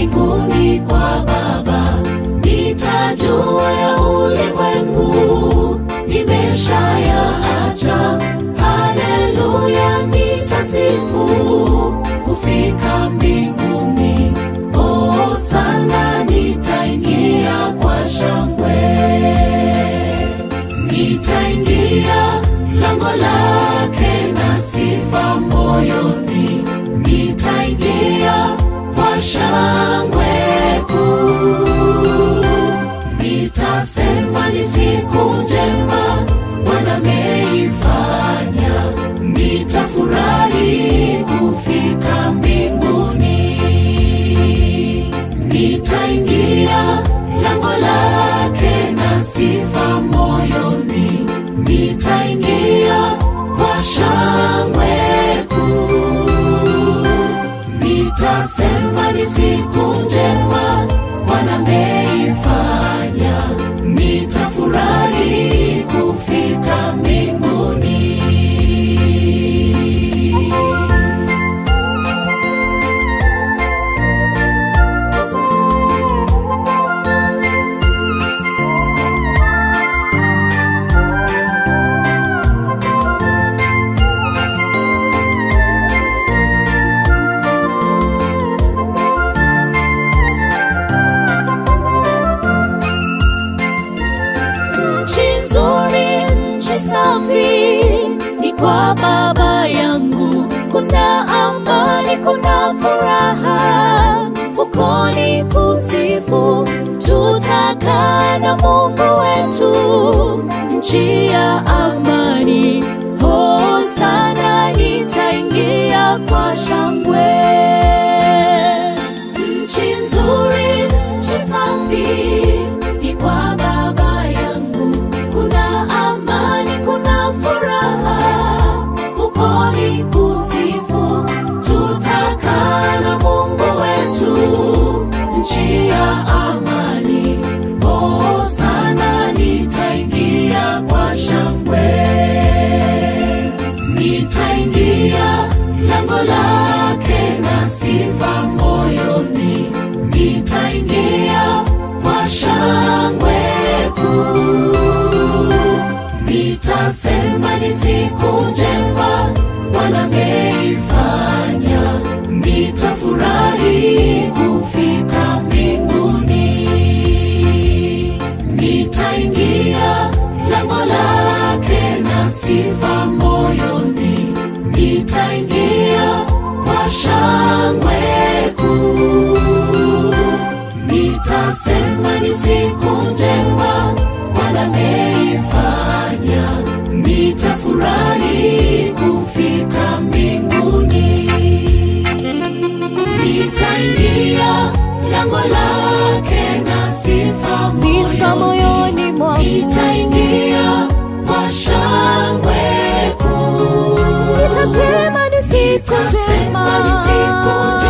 mbinguni kwa Baba. Nitajua ya ulimwengu nimeshayaacha. Haleluya, nitasifu kufika mbinguni. Oh sana, nitaingia kwa shangwe. Nitaingia lango lake na sifa moyoni. Nitaingia kwa shangwe kuu. Nitasema ni siku njema Bwana ameifanya. Nitafurahi kufika mbinguni. Nitaingia lango lake na sifa moyoni. Nitaingia kwa shangwe kuu. Nitasema ni siku njema Bwana ameifanya. Nitafurahi kufika mbinguni. Ni kwa Baba yangu, kuna amani, kuna furaha, huko ni kusifu. Tutakaa na Mungu wetu, nchi ya amani. Hosana, nitaingia kwa shangwe. Nchi nzuri, nchi safi, ni kwa Baba yangu, kuna amani, kuna furaha, huko ni kusifu. Tutakaa na Mungu wetu, nchi ya amani. Oh sana, nitaingia kwa shangwe. Nitaingia lango lake na sifa moyoni. Nitaingia kwa shangwe kuu. Nitasema ni siku njema Bwana ameifanya. Nitafurahi kufika mbinguni. Nitaingia lango lake na sifa moyoni. Nitaingia kwa shangwe kuu. Nitasema ni siku njema Bwana ameifanya. Nitafurahi kufika mbinguni. Nitaingia lango lake na sifa moyoni mwangu. Nitaingia kwa shangwe kuu. Nitasema ni siku njema.